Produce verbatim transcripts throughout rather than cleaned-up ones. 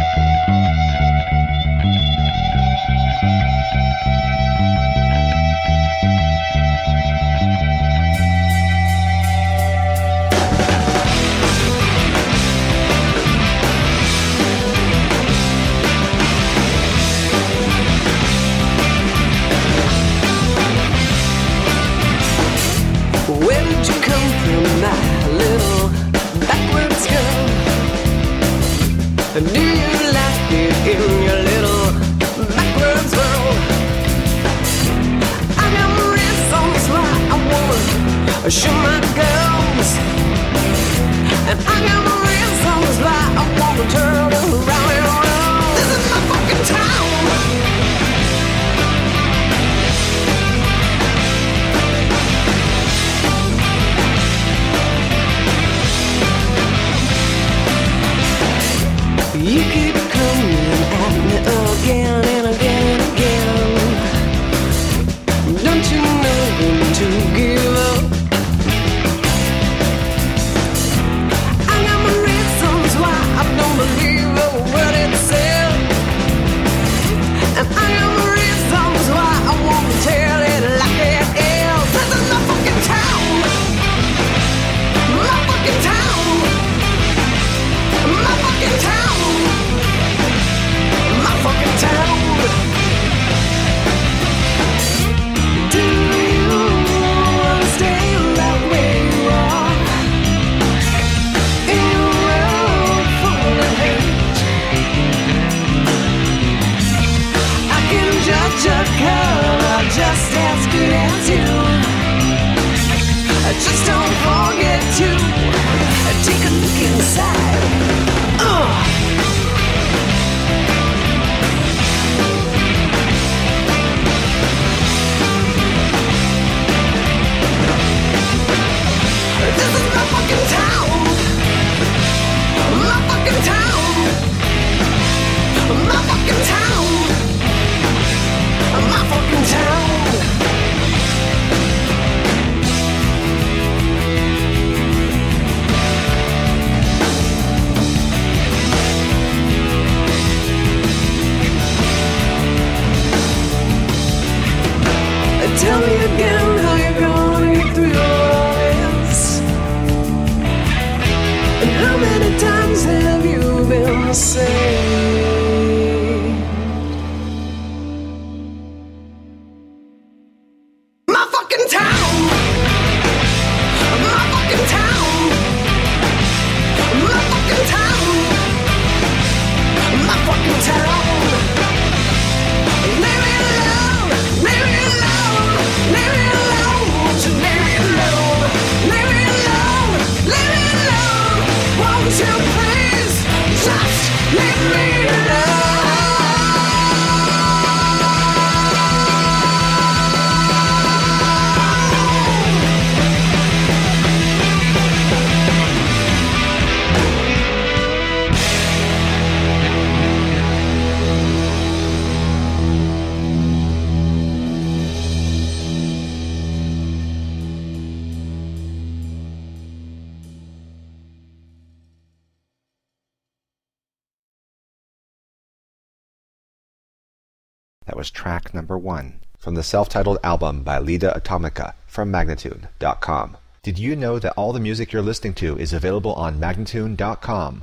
That was track number one from the self-titled album by Leda Atomica from Magnatune dot com. Did you know that all the music you're listening to is available on Magnatune dot com?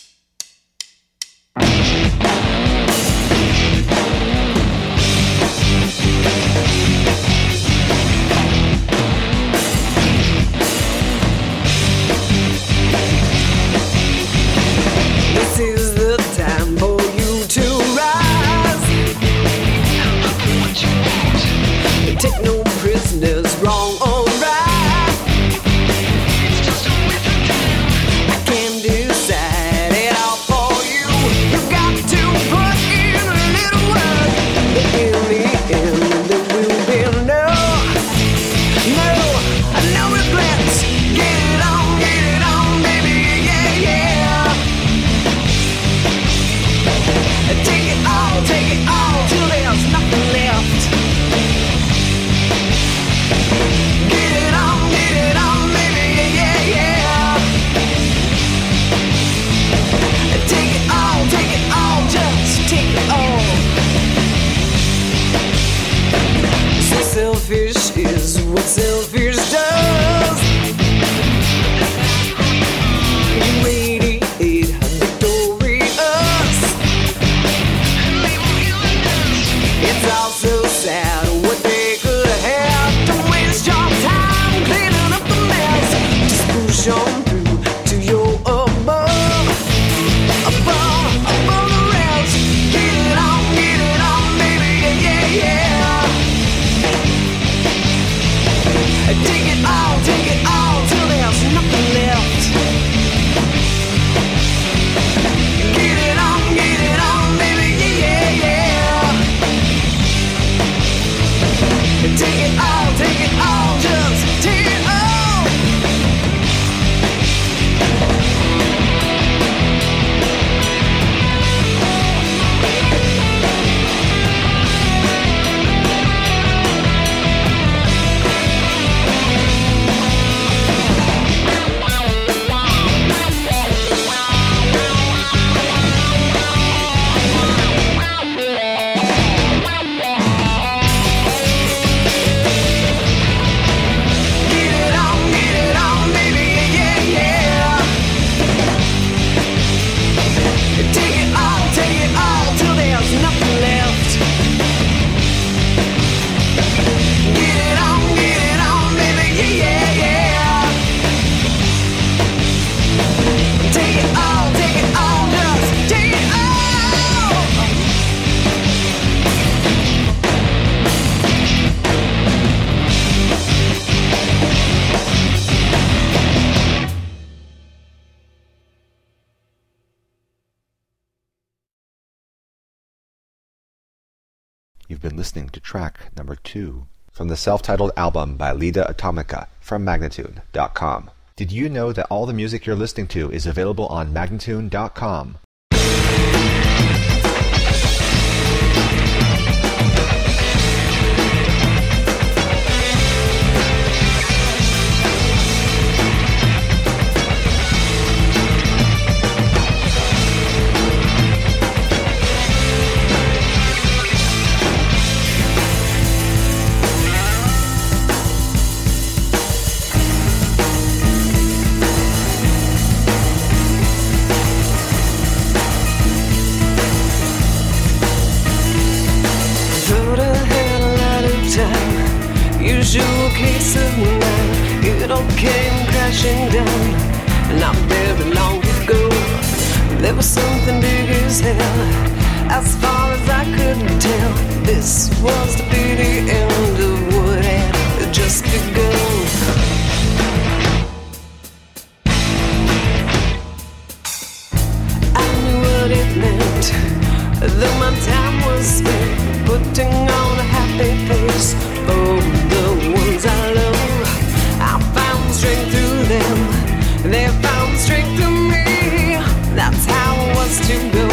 This is the time for you to rise. Take no prisoners, wrong or right. I can decide it all for you. You got to put in a little work. In the end, the You've been listening to track number two from the self-titled album by Lida Atomica from Magnitude dot com. Did you know that all the music you're listening to is available on Magnitude dot com? Usual case of mine, it all came crashing down. Not very long ago, there was something big as hell. As far as I could tell, this was the pretty end of what had just begun. I knew what it meant, though my time was spent putting on a happy face. Oh, the ones I love, I found strength through them. They found strength through me. That's how it was to go.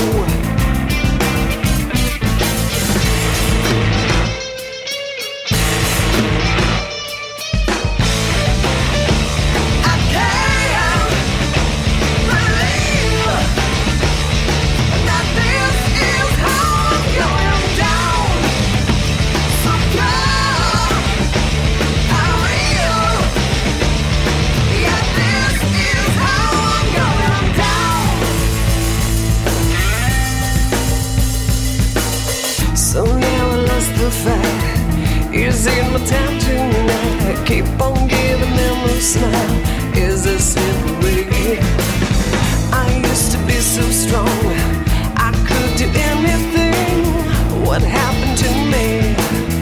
Is it my time tonight? I keep on giving them a smile. Is this it really? I used to be so strong, I could do anything. What happened to me?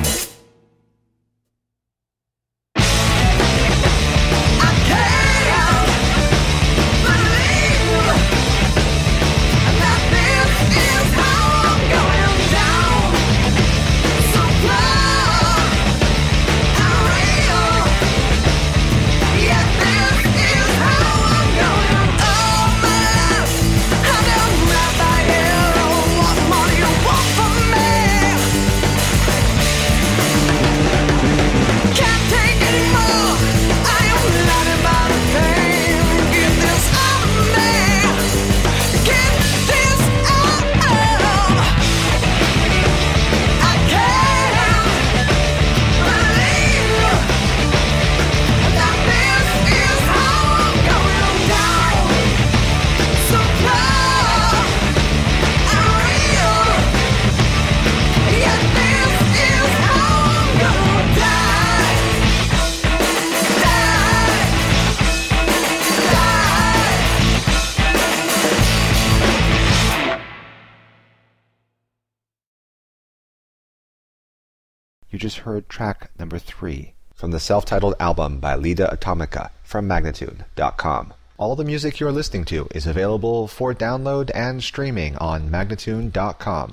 You just heard track number three from the self-titled album by Lida Atomica from Magnitude dot com. All the music you're listening to is available for download and streaming on Magnitude dot com.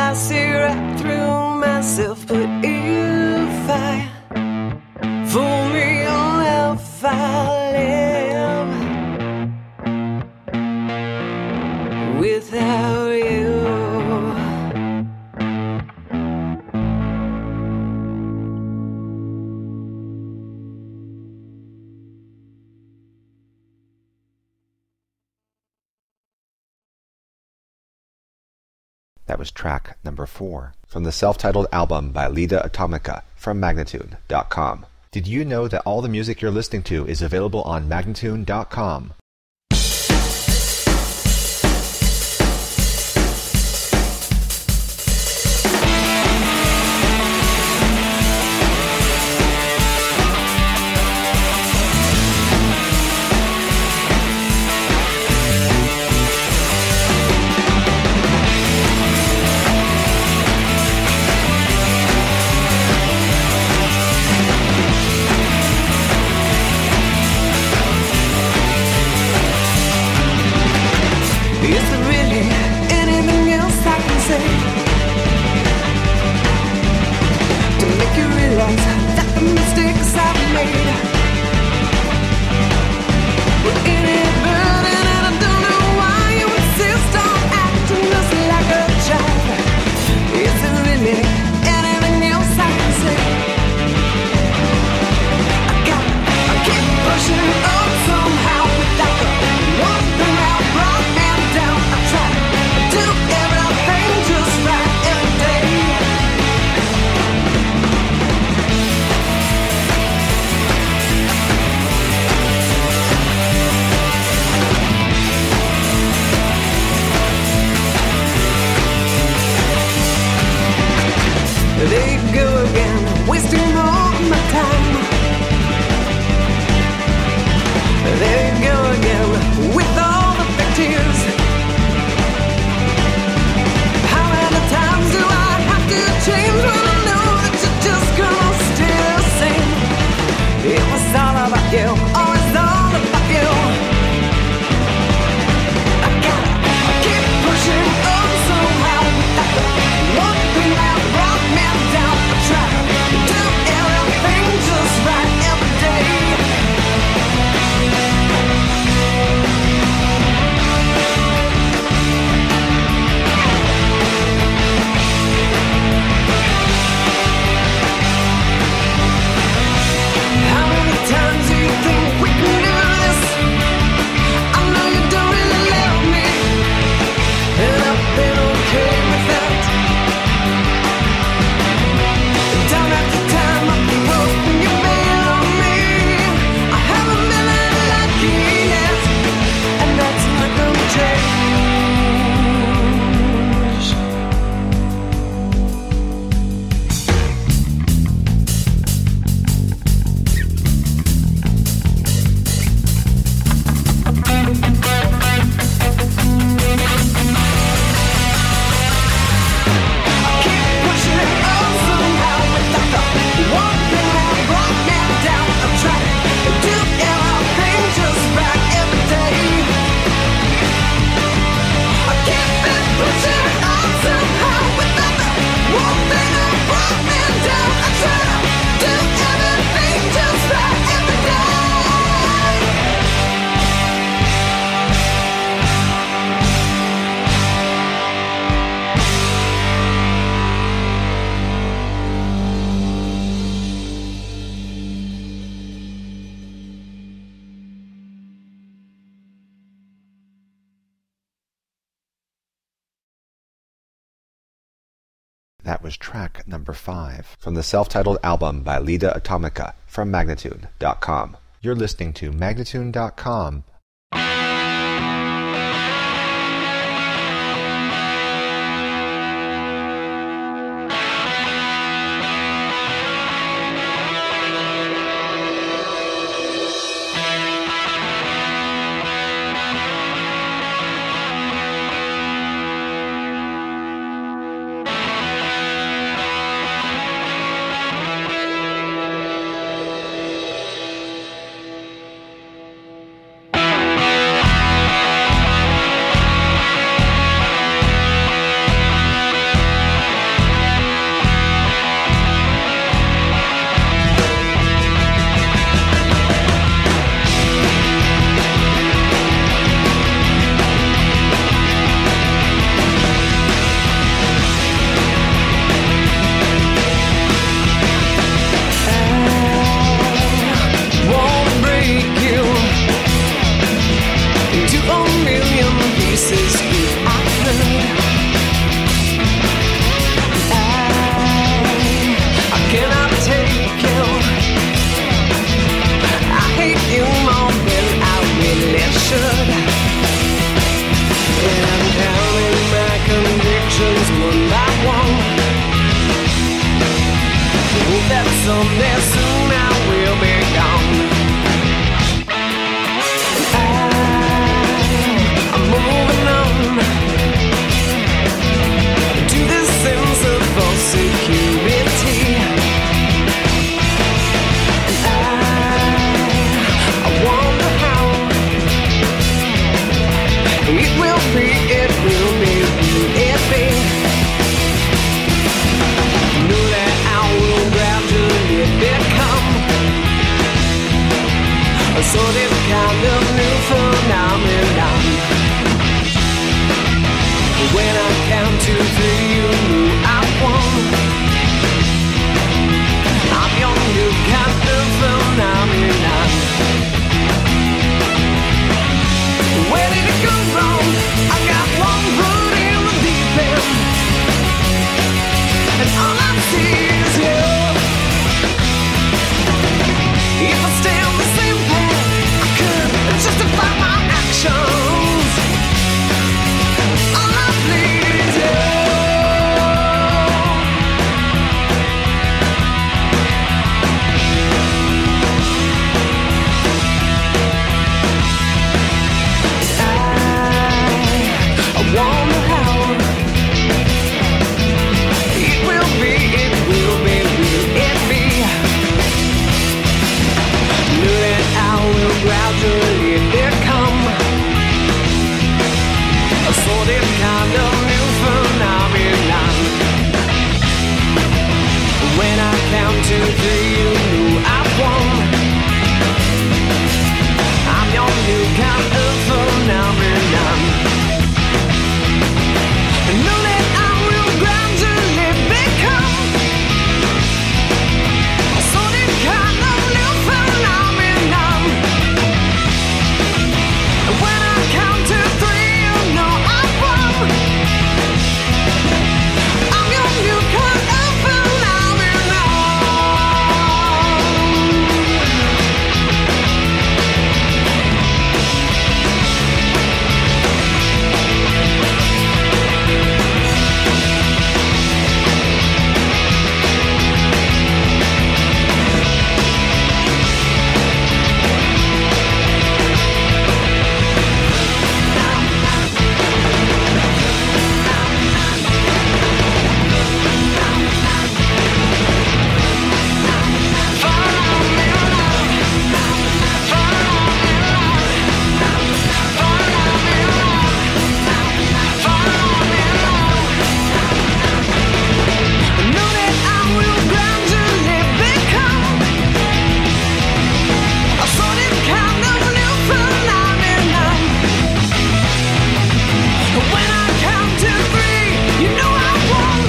I see right through myself. But if I fool me, I'll if I live without you. That was track number four from the self-titled album by Lida Atomica from Magnatune dot com. Did you know that all the music you're listening to is available on Magnatune dot com? That was track number five from the self-titled album by Lida Atomica from Magnatune dot com. You're listening to Magnatune dot com. Bye. Hope that someday soon I will be gone. I, I'm moving on to this sense of false security. And I, I wonder how it will be, it will be, will it be? Know that I will gradually become a sort of kind of new phenomenon. When I count to three, you know I won. I'm your new kind of phenomenon. Where did it go wrong? I got one foot in the deep end, and all I see is you. If I stay on the same path, I could justify my actions. All I bleed is you. I, I wonder how it will be, it will be, will it be? Know that I will gradually become a sort of kind of new phenomenon. When I count to three, you know I've won. I'm your new kind of phenomenon. Know that I will gradually become a sort of kind of new phenomenon. When I count to three, you know I've won. I'm your new kind of phenomenon. Know that I will gradually become a sort of kind of new phenomenon. When I count to three, you know I won.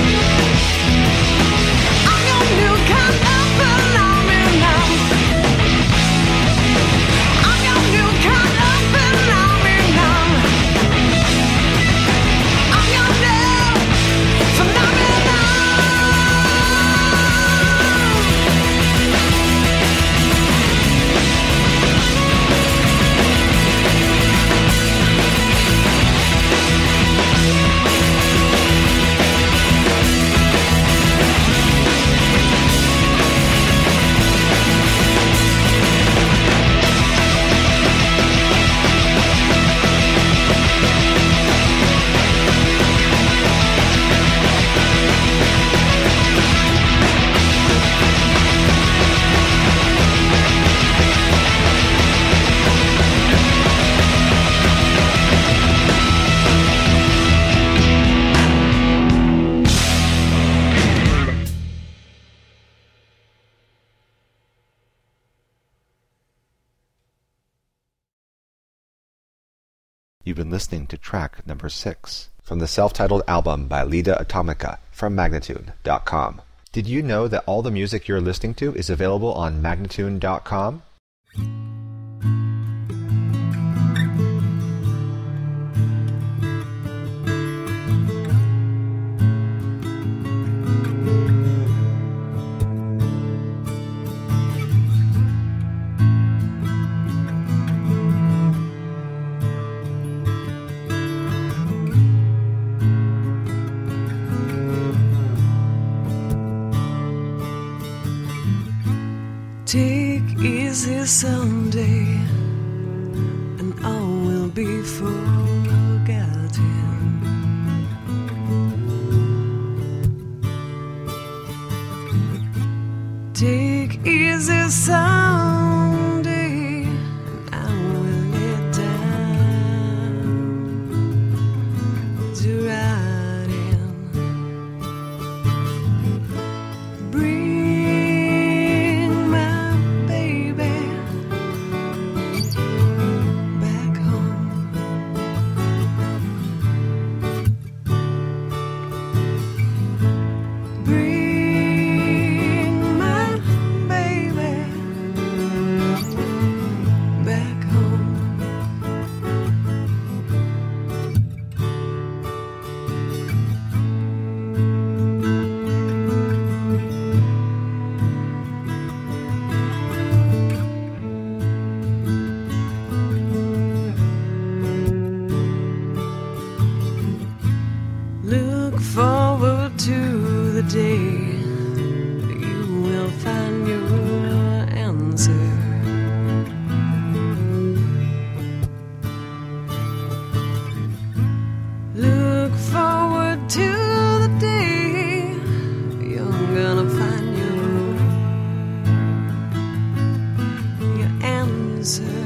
I'm your new kind of phenomenon. I'm your new kind of phenomenon. I'm your new phenomenon. You've been listening to track number six from the self-titled album by Lida Atomica from Magnatune dot com. Did you know that all the music you're listening to is available on Magnatune dot com? Take easy someday, and all will be forgotten. Take easy someday, and I will lay down to writing. Bring my baby back home. Bring my baby back home. Look forward to the day you will find your answer. Look forward to the day you're gonna find your your answer.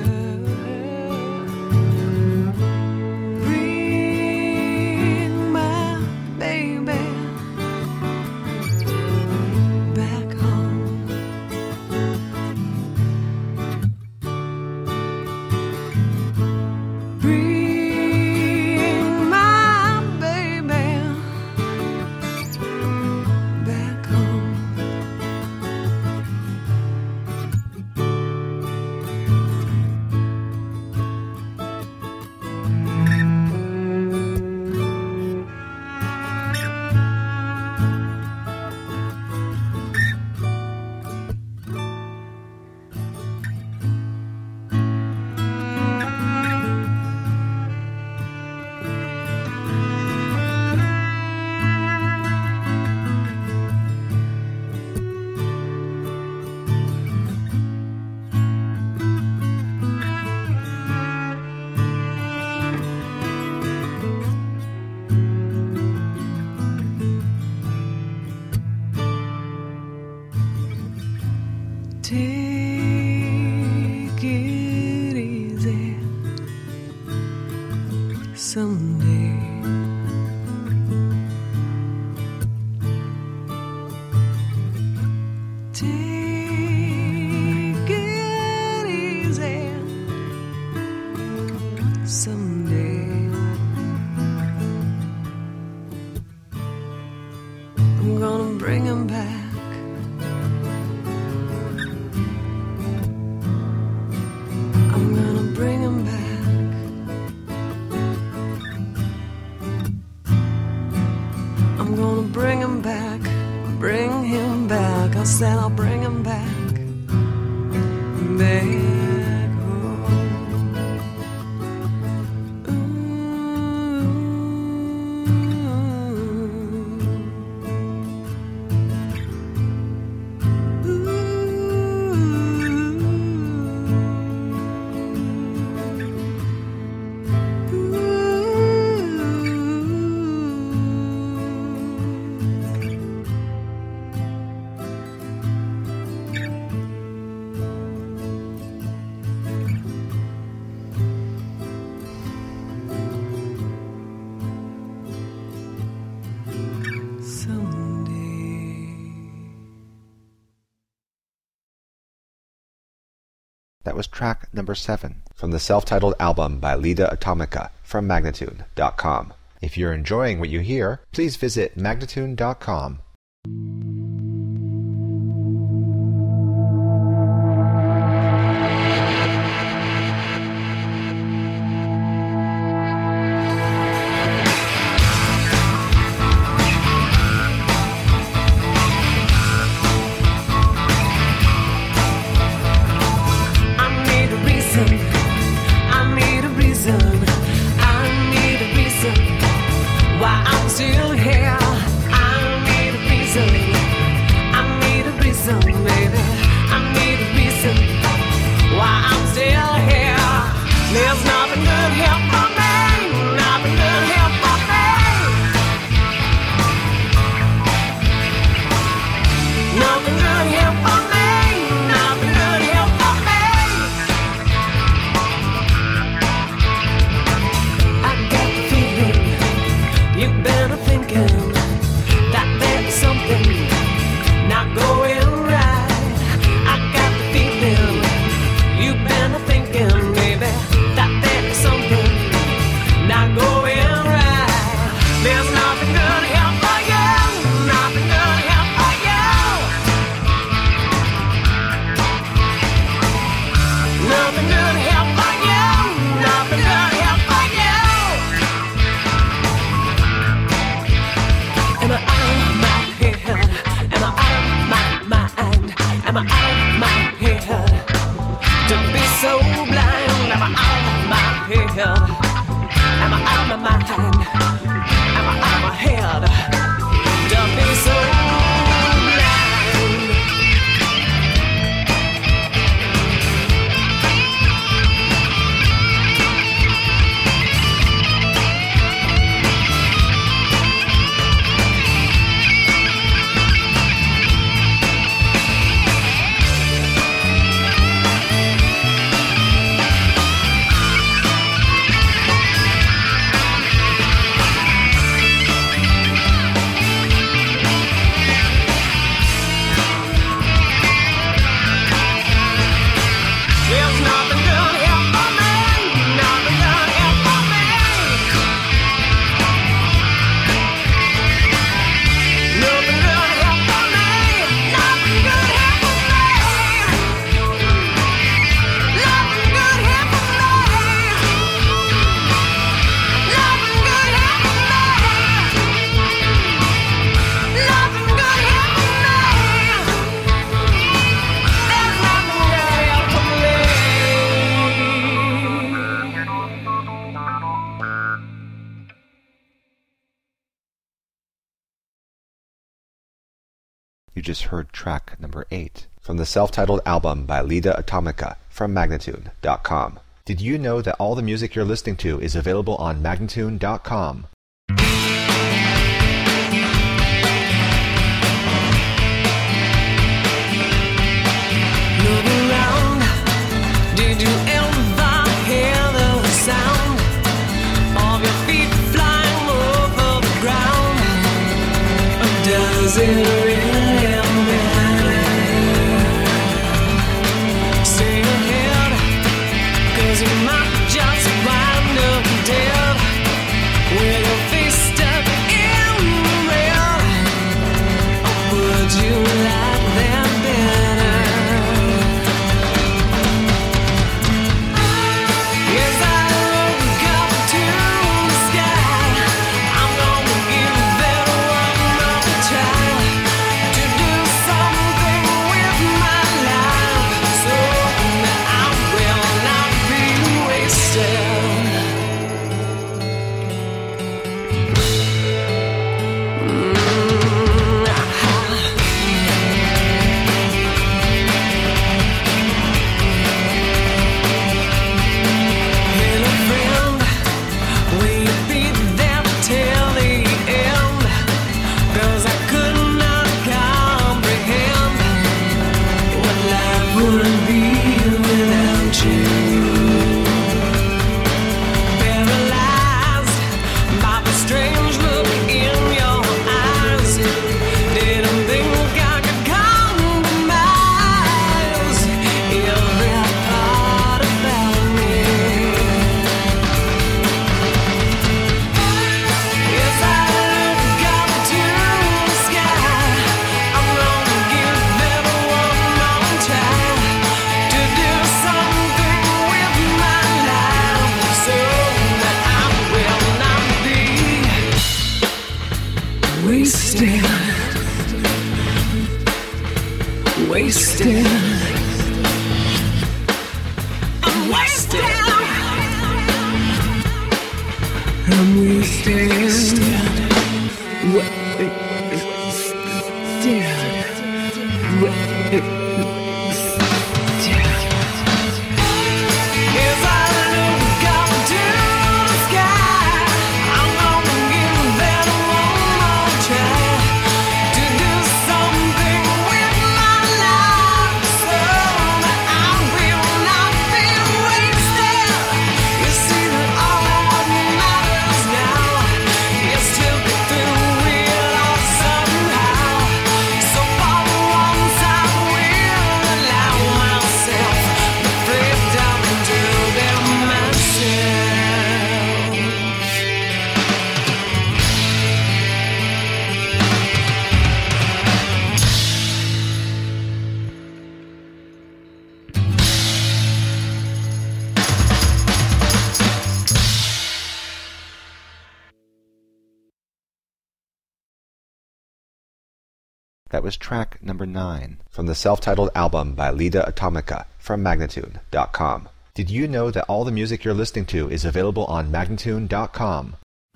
Bring my baby back home. Bring my baby back home. Take it easy someday. Take it easy someday. I'm gonna bring him back. I'm gonna bring him back. I'm gonna bring him back. Bring him back. I said I'll bring him back. Back home. That was track number seven from the self-titled album by Lida Atomica from Magnatune dot com. If you're enjoying what you hear, please visit Magnatune dot com. Why I'm still here, I need a You just heard track number eight from the self-titled album by Lida Atomica from Magnatune dot com. Did you know that all the music you're listening to is available on Magnatune dot com? Look around, did you ever hear the sound of your feet flying over the ground? Or does it really matter? Stay ahead, 'cause you might just wind up dead with your face stuck in the rail. Or would you like that better? Yes, I look up to the sky. I'm gonna give that one more try to do something with my life, so that I will not be wasted. Hello friend, will you be there till the end? 'Cause I could not comprehend what life would be without you. Paralyzed by the strange look in your eyes, didn't think I could compromise every part about me. Yes, I look up to the sky. I'm gonna give that one more try to do something with my life, so that I will not be wasted. Wasted. I'm wasted. I'm wasted. Yes, I look up to the sky. I'm gonna give that one more try to do something with my life, so that I will not be wasted. You see that all that matters now is to get through it all somehow. So for once I will allow myself the freedom to be myself. That was track number nine from the self-titled album by Lida Atomica from Magnatune dot com. Did you know that all the music you're listening to is available on Magnatune dot com?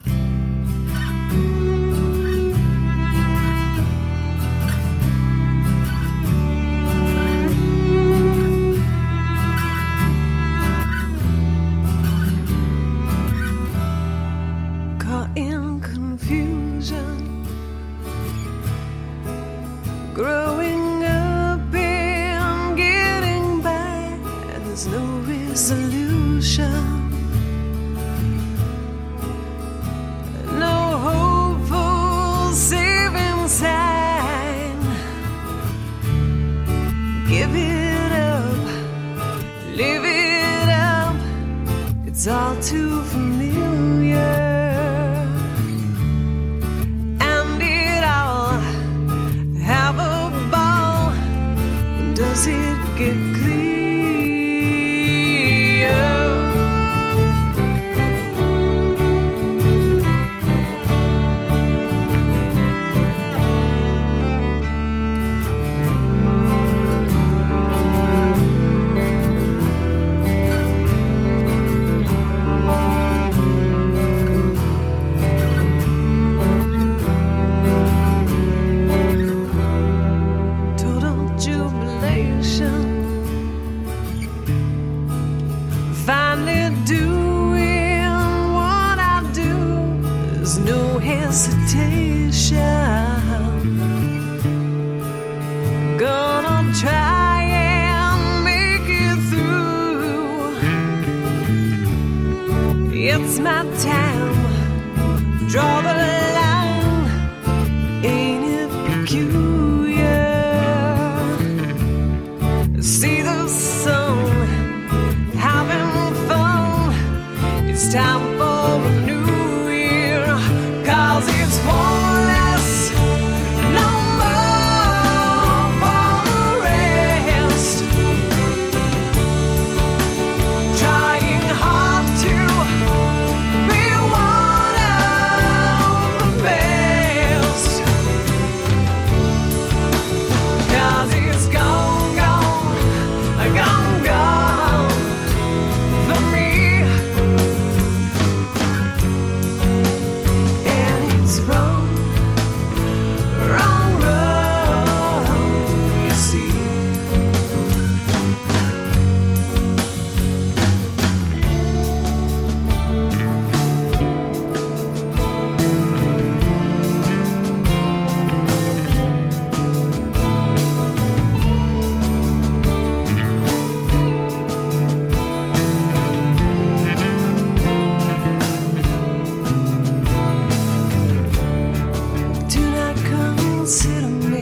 Caught in confusion, growing up and getting by, there's no resolution, no hopeful saving sign. Give it up, live it up, it's all too familiar. And it all have a ball. When does it get clear? it's my time. Draw the line, ain't it peculiar? See the sun, having fun. It's time for a new year, 'cause it's one less number for the rest. Trying hard to be one of the best, 'cause it's gone, gone, gone, gone for me. And it's wrong, wrong, wrong, you see. Do not consider me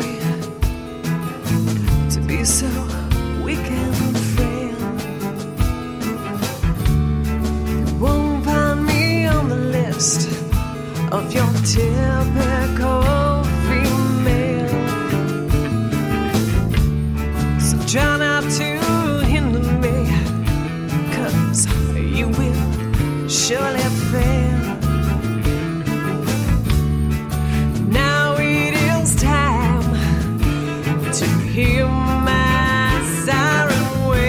to be so weak and frail. You won't find me on the list of your typical female. So try not to hinder me, 'cause you will surely fail. Now it is time to hear my siren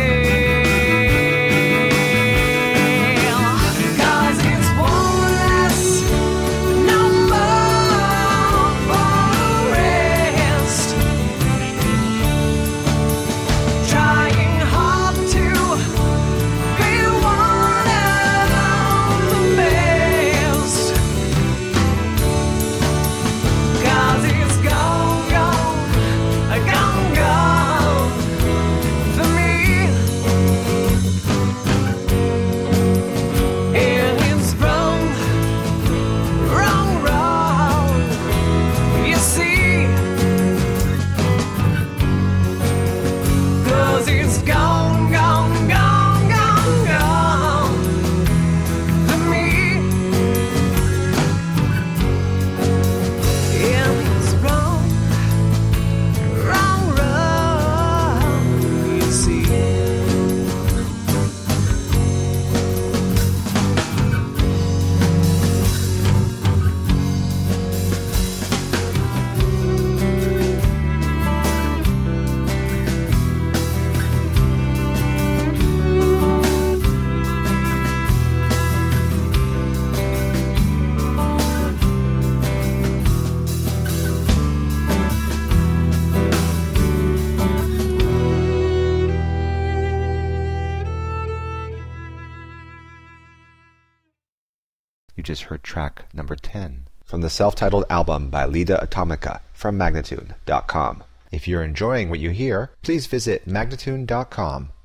wail, 'cause it's one less number for the rest. Trying hard to be one of the best, 'cause it's gone, gone, gone, gone for me. And it's wrong, wrong, wrong, you see. 'Cause it's gone, gone, gone, gone, gone for me. And it's wrong, wrong, wrong, you see. You just heard track number ten from the self-titled album by Lida Atomica from Magnatune dot com. If you're enjoying what you hear, please visit Magnatune dot com